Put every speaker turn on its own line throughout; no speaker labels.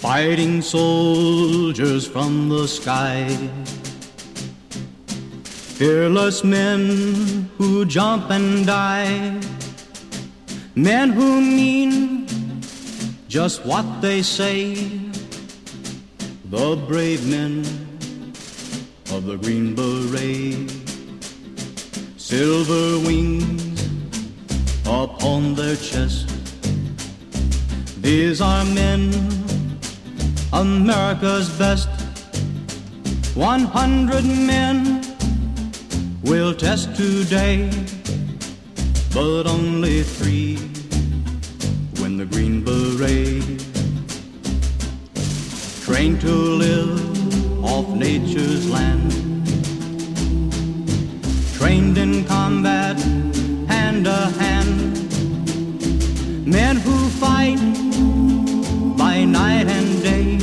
fighting soldiers from the sky, fearless men who jump and die, men who mean just what they say, the brave men of the Green Beret, silver wings upon their chest. These are men, America's best. 100 men will test today, but only 3 win the Green Beret. Trained to live off nature's land, trained in combat hand to hand, men who fight by night and day,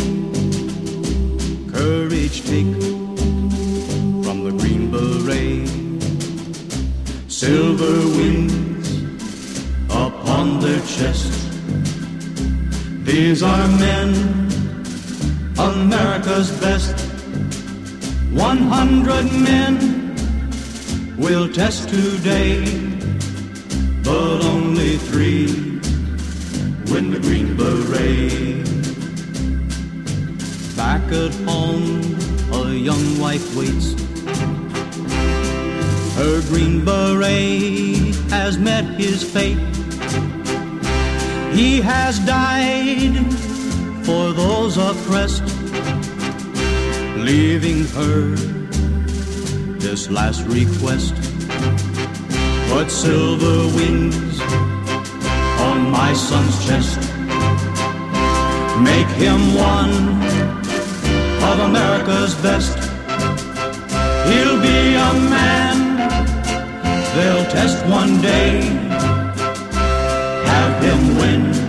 courage take from the Green Beret, silver wings upon their chest. These are men, America's best. 100 men will test today, but only 3 win the Green Beret. Back at home, a young wife waits. Her Green Beret has met his fate. He has died for those oppressed, leaving her this last request. Put silver wings on my son's chest. Make him one of America's best. He'll be a man they'll test one day. Have him win